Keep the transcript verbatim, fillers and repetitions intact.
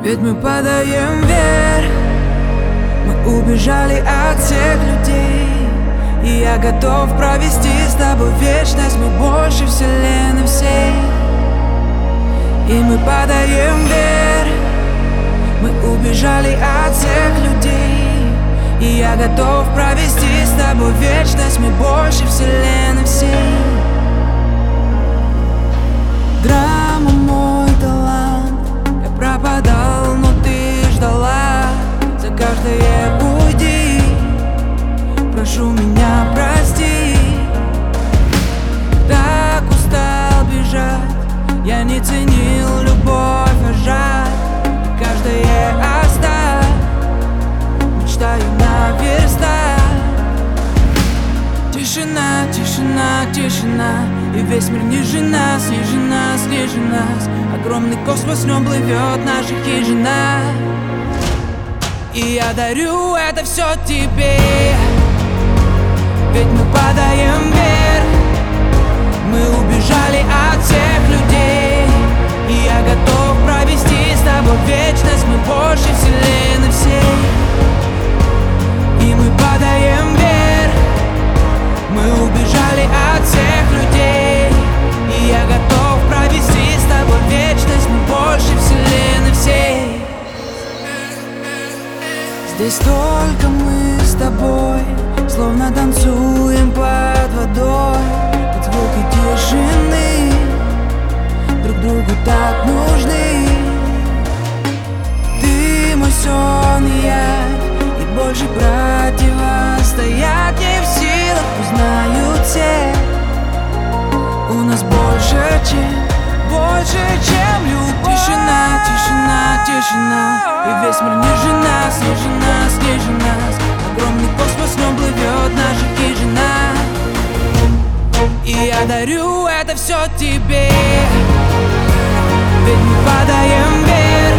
Ведь мы падаем вверх. Мы убежали от всех людей, и я готов провести с тобой вечность. Мы больше вселенной всей. И мы падаем вверх. Мы убежали от всех людей, и я готов провести с тобой вечность. Мы больше вселенной всей. Драма мой талант. Я пропадал, но ты ждала. За каждое уйди, прошу меня прости. Так устал бежать, я не ценил любовь, а жаль. Каждое оставь, мечтаю наверстать. Тишина, тишина, тишина, и весь мир ниже нас, ниже нас, ниже нас. Огромный космос, в нем плывет наша хижина. И я дарю это все тебе. Ведь мы падаем вверх. Мы убежали от всех людей, и я готов провести с тобой вечность. Мы больше вселенной всей. И мы падаем вверх. Мы убежали от всех людей, и я готов провести с тобой вечность. Мы больше вселенной всей. Здесь только мы с тобой, словно танцуем под водой, под звуки тишины, друг другу так нужны. Ты мой сон, и я, и больше противостоять не в силах. Узнают все, у нас больше, чем, больше, чем любовь. Тишина, тишина, тишина, и весь мир ниже нас, ниже нас, ниже нас. Огромный космос, в нем плывет наша хижина. И я дарю это все тебе. Ведь мы падаем вверх.